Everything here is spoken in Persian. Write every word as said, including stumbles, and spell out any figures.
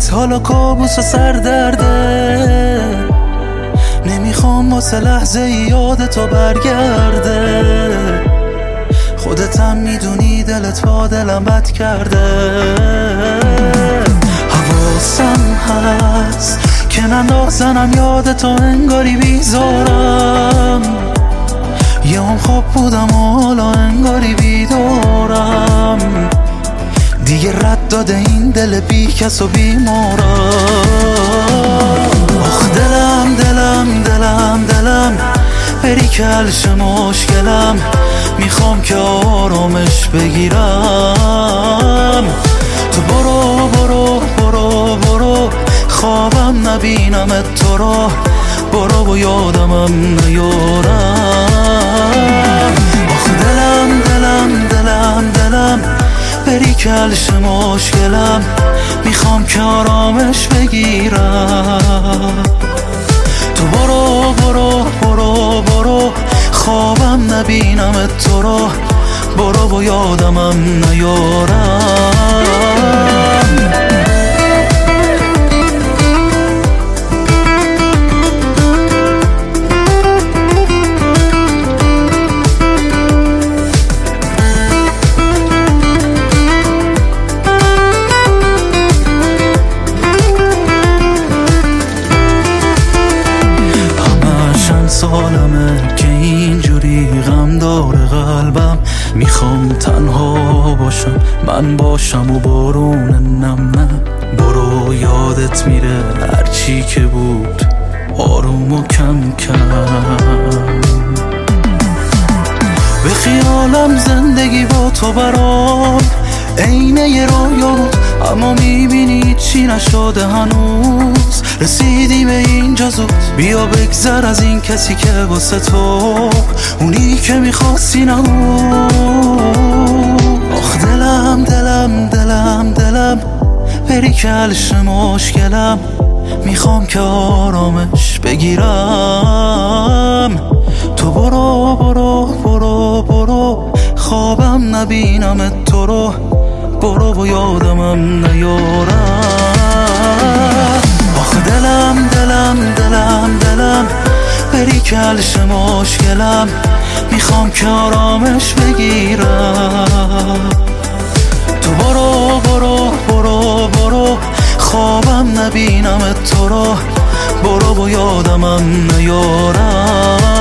دلت حالا کابوس و سردرده، نمیخوام واسه لحظه یادتو برگرده. خودتم میدونی دلت با دلم بد کرده. حواسم هست که نندازنم یادتو انگاری بیزارم. یه هم خواب بودم و حالا انگاری بیدارم. دیگه رد داده این دل بی کس و بیمارم. آخ دلم دلم دلم دلم بری کلش مشکلم. میخوام که آرامش بگیرم. تو برو برو برو برو خوابم نبینمت تو رو. برو و یادمم نیارم. آخ دلم دلم دلم دلم بری کلش مشکلم. میخوام که آرامش بگیرم. تو برو برو برو برو خوابم نبینمت تو رو. برو و یادمم نیارم. سالمه که اینجوری غم داره قلبم. میخوام تنها باشم من باشم و بارون نم نه. برو یادت میره هرچی که بود آروم و کم کم. به خیالم زندگی با تو برام عینه یه رویا بود، اما میبینی چی نشده هنوز. رسیدی به اینجا زود، بیا بگذر از این کسی که واسه تو اونی که میخواستی نبود. آخ دلم دلم دلم دلم بری کلش مشکلم. میخوام که آرامش بگیرم. تو برو برو برو برو خوابم نبینمت تو رو. برو و یادمم نیارم. آخ دلم دلم دلم دلم بری کلش مشکلم. میخوام که آرامش بگیرم. تو برو برو برو برو خوابم نبینمت تو رو. برو و یادمم نیارم.